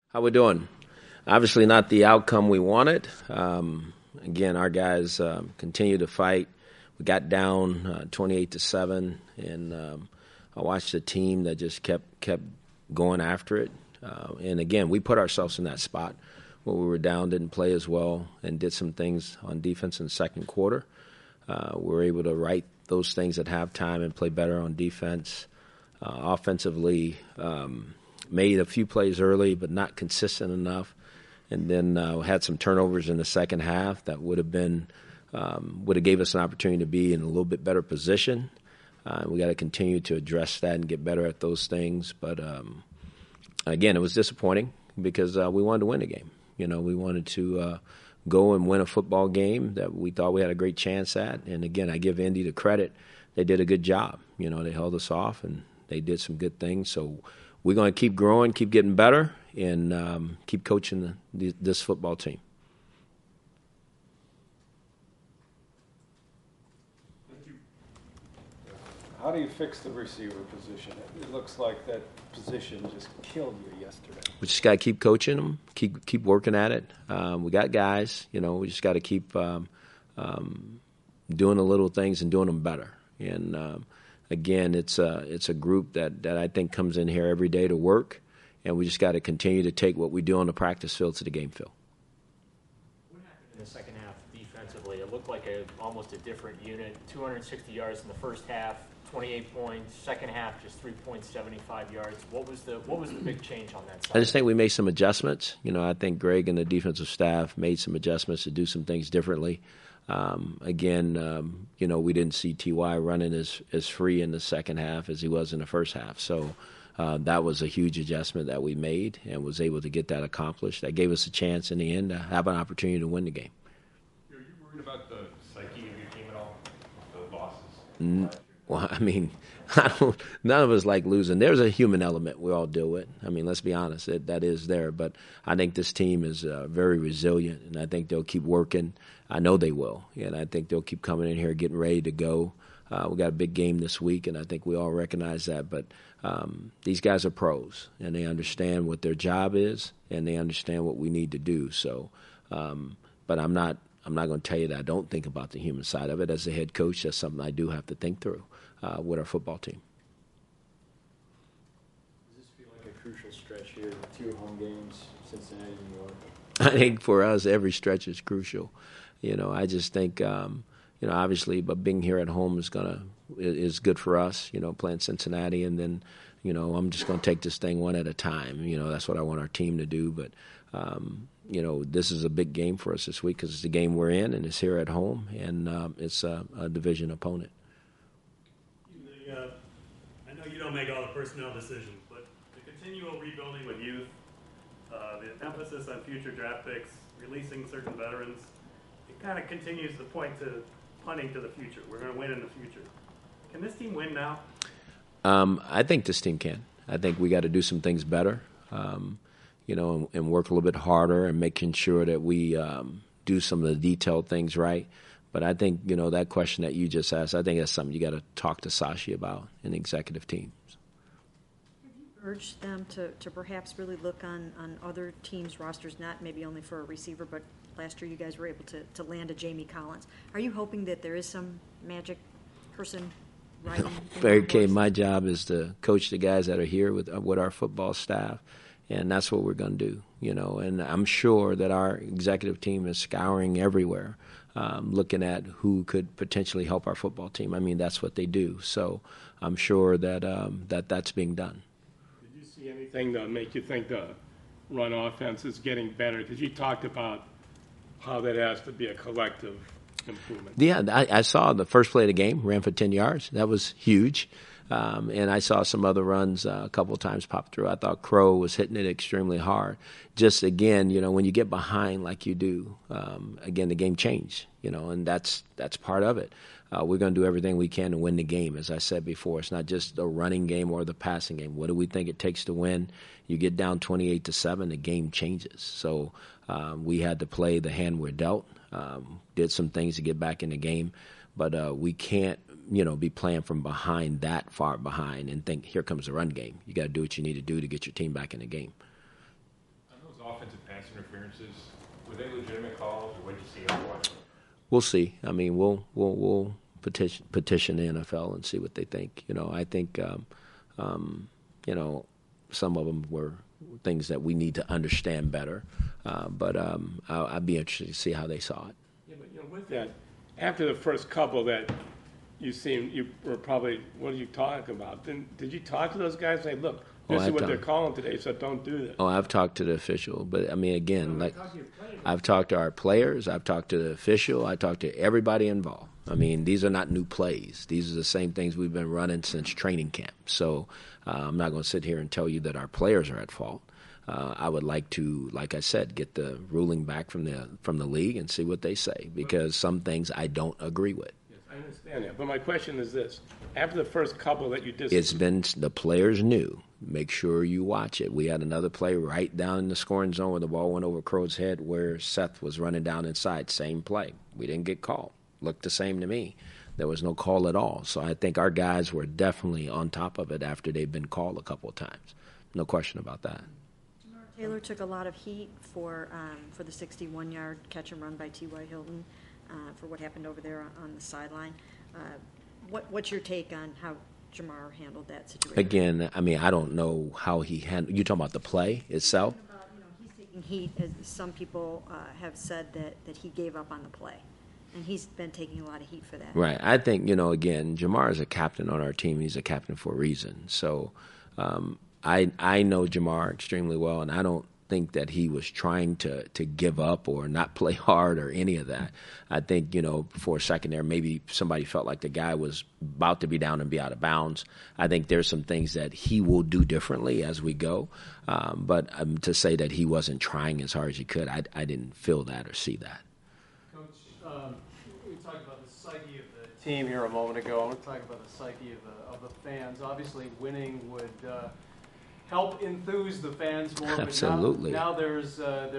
How we doing? Obviously not the outcome we wanted. Again, our guys continue to fight. We got down 28-7, and I watched a team that just kept going after it. And again, we put ourselves in that spot where we were down, didn't play as well, and did some things on defense in the second quarter. We were able to right those things at halftime and play better on defense. Offensively, made a few plays early, but not consistent enough. And then had some turnovers in the second half that would have gave us an opportunity to be in a little bit better position. We got to continue to address that and get better at those things. But again, it was disappointing because we wanted to win the game. You know, we wanted to go and win a football game that we thought we had a great chance at. And again, I give Indy the credit; they did a good job. You know, they held us off and they did some good things. So we're going to keep growing, keep getting better, and keep coaching this football team. Thank you. How do you fix the receiver position? It looks like that position just killed you yesterday. We just got to keep coaching them, keep working at it. We got guys, you know. We just got to keep doing the little things and doing them better. And again, it's a group that I think comes in here every day to work, and we just got to continue to take what we do on the practice field to the game field. What happened in the second half defensively? It looked like almost a different unit. 260 yards in the first half, 28 points. Second half, just 3 points, 75 yards. What was the big change on that side? I just think we made some adjustments. You know, I think Greg and the defensive staff made some adjustments to do some things differently. Again, you know, we didn't see T.Y. running as free in the second half as he was in the first half. So that was a huge adjustment that we made and was able to get that accomplished. That gave us a chance in the end to have an opportunity to win the game. Are you worried about the psyche of your team at all, the losses? Well, I mean, none of us like losing. There's a human element we all deal with. I mean, let's be honest, that is there. But I think this team is very resilient, and I think they'll keep working. I know they will, and I think they'll keep coming in here getting ready to go. We got a big game this week, and I think we all recognize that. But these guys are pros, and they understand what their job is, and they understand what we need to do. So, but I'm not going to tell you that I don't think about the human side of it. As a head coach, that's something I do have to think through with our football team. Does this feel like a crucial stretch here? 2 home games, Cincinnati, New York. I think for us, every stretch is crucial. You know, I just think, you know, obviously, but being here at home is good for us. You know, playing Cincinnati, and then, you know, I'm just going to take this thing one at a time. You know, that's what I want our team to do. But you know, this is a big game for us this week because it's the game we're in, and it's here at home, and it's a division opponent. I know you don't make all the personnel decisions, but the continual rebuilding with youth, the emphasis on future draft picks, releasing certain veterans, it kind of continues to point to punting to the future. We're going to win in the future. Can this team win now? I think this team can. I think we got to do some things better. You know, and work a little bit harder and making sure that we do some of the detailed things right. But I think, you know, that question that you just asked, I think that's something you got to talk to Sashi about in the executive team. Have you urged them to perhaps really look on other teams' rosters, not maybe only for a receiver, but last year you guys were able to land a Jamie Collins. Are you hoping that there is some magic person right? Barry K, my job is to coach the guys that are here with our football staff. And that's what we're going to do, you know. And I'm sure that our executive team is scouring everywhere, looking at who could potentially help our football team. I mean, that's what they do. So I'm sure that that's being done. Did you see anything to make you think the run offense is getting better? Because you talked about how that has to be a collective improvement. Yeah, I saw the first play of the game, ran for 10 yards. That was huge. And I saw some other runs a couple of times pop through. I thought Crow was hitting it extremely hard. Just, again, you know, when you get behind like you do, again, the game changed, you know, and that's part of it. We're going to do everything we can to win the game. As I said before, it's not just the running game or the passing game. What do we think it takes to win? You get down 28-7, the game changes. So we had to play the hand we're dealt, did some things to get back in the game. But we can't, you know, be playing from behind that far behind and think, here comes the run game. You got to do what you need to do to get your team back in the game. I know pass interferences, were they legitimate calls, or what did you see otherwise? We'll see. I mean, we'll petition the NFL and see what they think. You know, I think you know, some of them were things that we need to understand better. But I'd be interested to see how they saw it. Yeah, but you know, with that, after the first couple that you were probably, what are you talking about? Did you talk to those guys and say, look, this is what they're calling today, so don't do this? Oh, I've talked to the official, but I mean, again, like I've talked to our players, I've talked to the official, I talked to everybody involved. I mean, these are not new plays. These are the same things we've been running since training camp. So I'm not going to sit here and tell you that our players are at fault. I would like to, like I said, get the ruling back from the league and see what they say, because some things I don't agree with. Yes, I understand that. But my question is this. After the first couple that you did... It's been, the players knew. Make sure you watch it. We had another play right down in the scoring zone where the ball went over Crow's head where Seth was running down inside. Same play. We didn't get called. Looked the same to me. There was no call at all. So I think our guys were definitely on top of it after they've been called a couple of times. No question about that. Taylor took a lot of heat for the 61-yard catch and run by T.Y. Hilton for what happened over there on the sideline. What's your take on how Jamar handled that situation? Again, I mean, I don't know how he handled. You talking about the play itself? He's taking heat, as some people have said that he gave up on the play, and he's been taking a lot of heat for that. Right. I think, again, Jamar is a captain on our team. He's a captain for a reason. So I know Jamar extremely well, and I don't think that he was trying to give up or not play hard or any of that. I think, for a second there, maybe somebody felt like the guy was about to be down and be out of bounds. I think there's some things that he will do differently as we go. But to say that he wasn't trying as hard as he could, I didn't feel that or see that. Coach, we talked about the psyche of the team here a moment ago. I want to talk about the psyche of the fans. Obviously, winning would help enthuse the fans more. Absolutely. But now there's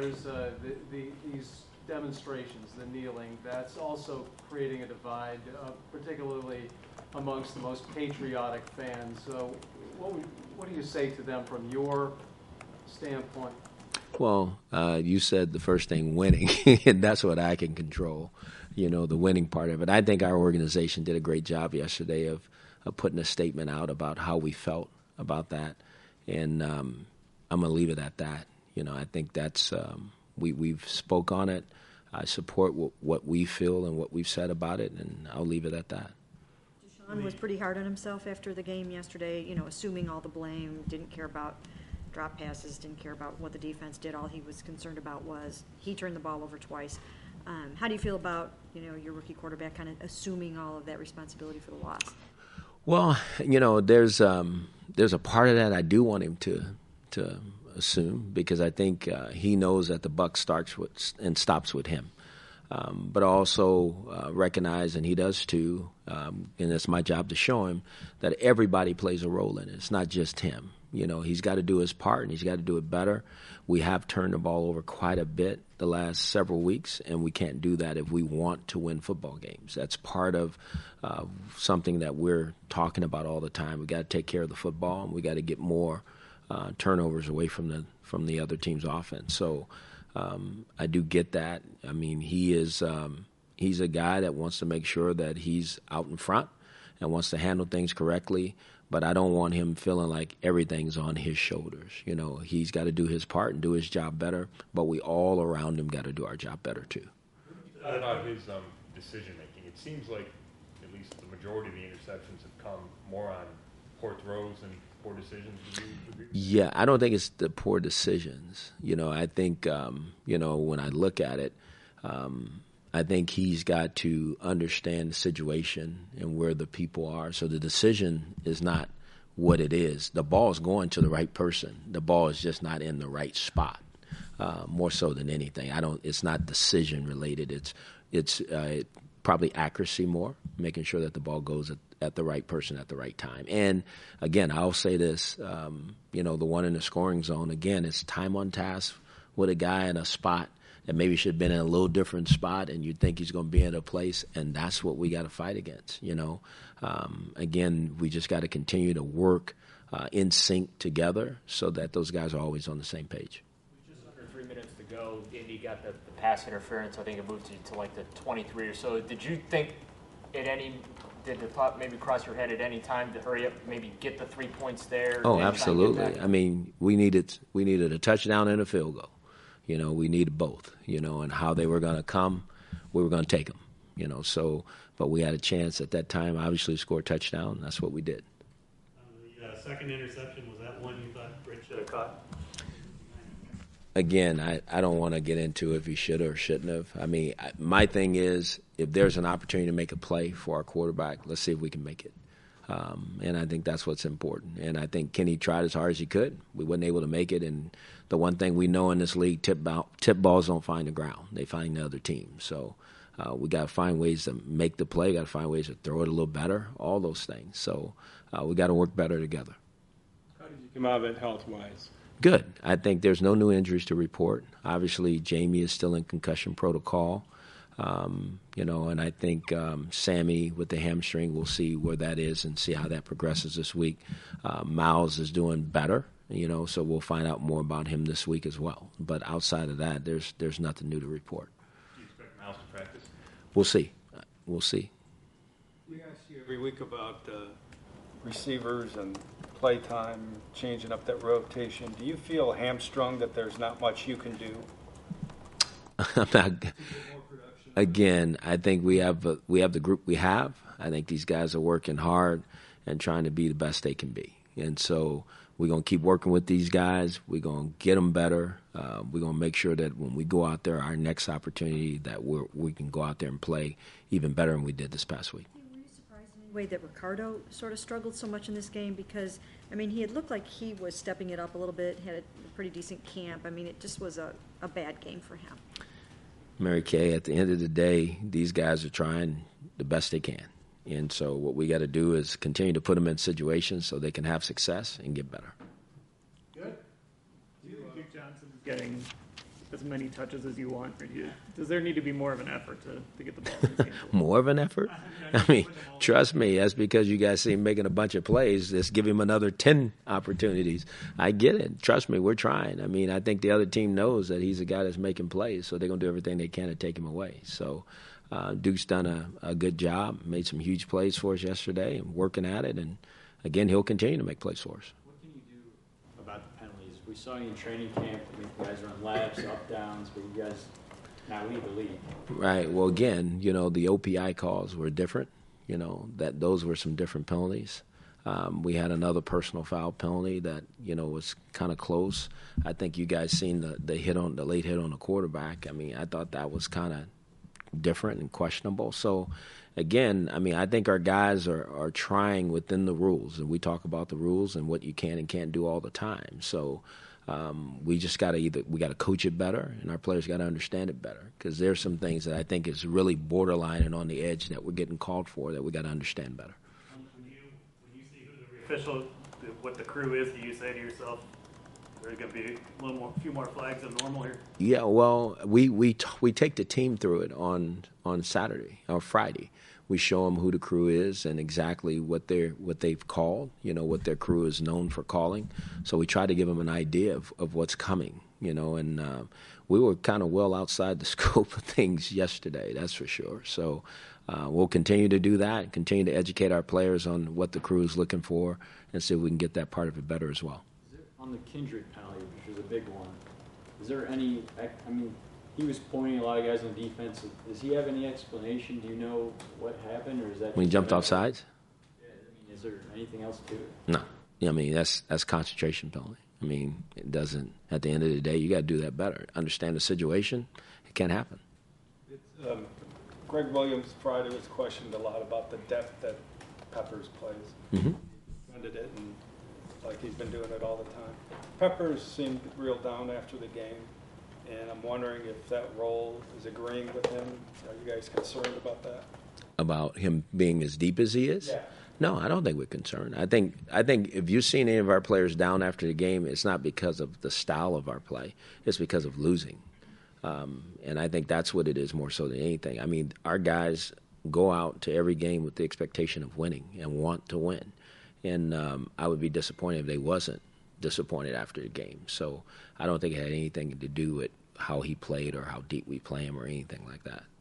these demonstrations, the kneeling. That's also creating a divide, particularly amongst the most patriotic fans. So, what do you say to them from your standpoint? Well, you said the first thing, winning, and that's what I can control, the winning part of it. I think our organization did a great job yesterday of putting a statement out about how we felt about that, and I'm going to leave it at that. I think that's we've spoke on it. I support what we feel and what we've said about it, and I'll leave it at that. Deshaun was pretty hard on himself after the game yesterday, assuming all the blame, didn't care about drop passes, didn't care about what the defense did. All he was concerned about was he turned the ball over twice. How do you feel about, your rookie quarterback kind of assuming all of that responsibility for the loss? Well, there's a part of that I do want him to assume, because I think he knows that the buck starts with and stops with him. But also recognize, and he does too, and it's my job to show him that everybody plays a role in it. It's not just him. He's got to do his part, and he's got to do it better. We have turned the ball over quite a bit the last several weeks, and we can't do that if we want to win football games. That's part of something that we're talking about all the time. We got to take care of the football, and we got to get more turnovers away from the other team's offense. So I do get that. I mean, he's a guy that wants to make sure that he's out in front and wants to handle things correctly. But I don't want him feeling like everything's on his shoulders. He's got to do his part and do his job better, but we all around him got to do our job better too. About his decision making, it seems like at least the majority of the interceptions have come more on poor throws and poor decisions. Do you agree? Yeah, I don't think it's the poor decisions. I think when I look at it, I think he's got to understand the situation and where the people are. So the decision is not what it is. The ball is going to the right person. The ball is just not in the right spot. More so than anything, it's not decision related. It's probably accuracy more, making sure that the ball goes at the right person at the right time. And again, I'll say this: the one in the scoring zone. Again, it's time on task with a guy in a spot that maybe should have been in a little different spot, and you'd think he's going to be in a place, and that's what we got to fight against. Again, we just got to continue to work in sync together so that those guys are always on the same page. Just under 3 minutes to go, Indy got the pass interference. I think it moved to like the 23 or so. Did you think did the thought maybe cross your head at any time to hurry up, maybe get the 3 points there? Oh, absolutely. I mean, we needed a touchdown and a field goal. We needed both, and how they were going to come, we were going to take them, so, but we had a chance at that time, obviously, to score a touchdown. And that's what we did. The second interception, was that one you thought Rich should have caught? Again, I don't want to get into if he should or shouldn't have. I mean, my thing is, if there's an opportunity to make a play for our quarterback, let's see if we can make it. And I think that's what's important. And I think Kenny tried as hard as he could. We weren't able to make it. And the one thing we know in this league, tip balls don't find the ground. They find the other team. So we got to find ways to make the play, got to find ways to throw it a little better, all those things. So we got to work better together. How did you come out of it health-wise? Good. I think there's no new injuries to report. Obviously, Jamie is still in concussion protocol. And I think Sammy with the hamstring, we'll see where that is and see how that progresses this week. Miles is doing better, so we'll find out more about him this week as well. But outside of that, there's nothing new to report. Do you expect Miles to practice? We'll see. We'll see. We ask you every week about receivers and play time, changing up that rotation. Do you feel hamstrung that there's not much you can do? Again, I think we have the group we have. I think these guys are working hard and trying to be the best they can be. And so we're going to keep working with these guys. We're going to get them better. We're going to make sure that when we go out there, our next opportunity, that we can go out there and play even better than we did this past week. Were you surprised in any way that Ricardo sort of struggled so much in this game? Because, I mean, he had looked like he was stepping it up a little bit, had a pretty decent camp. I mean, it just was a bad game for him. Mary Kay, at the end of the day, these guys are trying the best they can. And so what we got to do is continue to put them in situations so they can have success and get better. Good. Do you think Duke Johnson's getting as many touches as you want? Or does there need to be more of an effort to get the ball in his hands? More of an effort? I mean, trust me, that's because you guys see him making a bunch of plays. Let's give him another 10 opportunities. I get it. Trust me, we're trying. I mean, I think the other team knows that he's a guy that's making plays, so they're going to do everything they can to take him away. So Duke's done a good job, made some huge plays for us yesterday and working at it. And, again, he'll continue to make plays for us. What can you do about the penalties? We saw you in training camp. I mean, you guys run laps, up, downs, but you guys now lead the league. Right. Well, again, the OPI calls were different. That those were some different penalties. We had another personal foul penalty that, was kind of close. I think you guys seen the late hit on the quarterback. I mean, I thought that was kind of different and questionable. So, again, I mean, I think our guys are trying within the rules, and we talk about the rules and what you can and can't do all the time. So we just got to coach it better, and our players got to understand it better, because there's some things that I think is really borderline and on the edge that we're getting called for that we got to understand better. When you see who the official, what the crew is, do you say to yourself, there's going to be a few more flags than normal here? Yeah, well, we take the team through it on Saturday or Friday. We show them who the crew is and exactly what they've called, what their crew is known for calling. So we try to give them an idea of what's coming, and we were kind of well outside the scope of things yesterday, that's for sure. So we'll continue to do that, continue to educate our players on what the crew is looking for, and see if we can get that part of it better as well. On the Kindred penalty, which was a big one, is there any, I mean, he was pointing a lot of guys on defense. Does he have any explanation? Do you know what happened, or is that when he jumped off sides? Yeah, I mean, is there anything else to it? No. I mean, that's concentration penalty. I mean, it doesn't, at the end of the day, you got to do that better. Understand the situation. It can't happen. Greg Williams Friday was questioned a lot about the depth that Peppers plays. Mm-hmm. He funded it, and like he's been doing it all the time. Peppers seemed real down after the game, and I'm wondering if that role is agreeing with him. Are you guys concerned about that? About him being as deep as he is? Yeah. No, I don't think we're concerned. I think if you've seen any of our players down after the game, it's not because of the style of our play. It's because of losing. And I think that's what it is more so than anything. I mean, our guys go out to every game with the expectation of winning and want to win. And I would be disappointed if they wasn't, disappointed after the game. So I don't think it had anything to do with how he played or how deep we play him or anything like that.